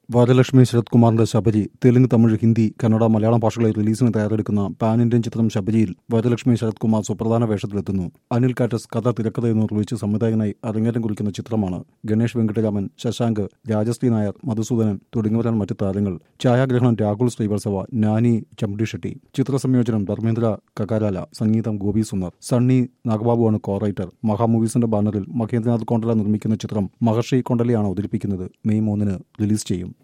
വരലക്ഷ്മി ശരത് കുമാറിന്റെ ശബരി തെലുങ്ക്, തമിഴ്, ഹിന്ദി, കന്നഡ, മലയാളം ഭാഷകളിൽ റിലീസിന് തയ്യാറെടുക്കുന്ന പാൻ ഇന്ത്യൻ ചിത്രം ശബരിയിൽ വരലക്ഷ്മി ശരത് കുമാർ സുപ്രധാന വേഷത്തിലെത്തുന്നു. അനിൽ കാറ്റസ് കഥ, തിരക്കഥ എന്നിവ നിർവഹിച്ച് സംവിധായകനായി അരങ്ങേറ്റം കുറിക്കുന്ന ചിത്രമാണ്. ഗണേഷ് വെങ്കിട്ടരാമൻ, ശശാങ്ക്, രാജശ്രീ നായർ, മധുസൂദനൻ തുടങ്ങിയവരാണ് മറ്റ് താരങ്ങൾ. ഛായാഗ്രഹണം രാഹുൽ ശ്രീവത്സവ, നാനി ചമ്പടി ഷെട്ടി. ചിത്രസംയോജനം ധർമ്മേന്ദ്ര കകാരാല, സംഗീതം ഗോപി സുന്ദർ. സണ്ണി നാഗബാബുവാണ് കോ-റൈറ്റർ. മഹാ മൂവീസിന്റെ ബാനറിൽ മഹേന്ദ്രനാഥ് കൊണ്ടല നിർമ്മിക്കുന്ന ചിത്രം മഹർഷി കൊണ്ടലയാണ് അവതരിപ്പിക്കുന്നത്. മെയ് 3 റിലീസ് ചെയ്യും.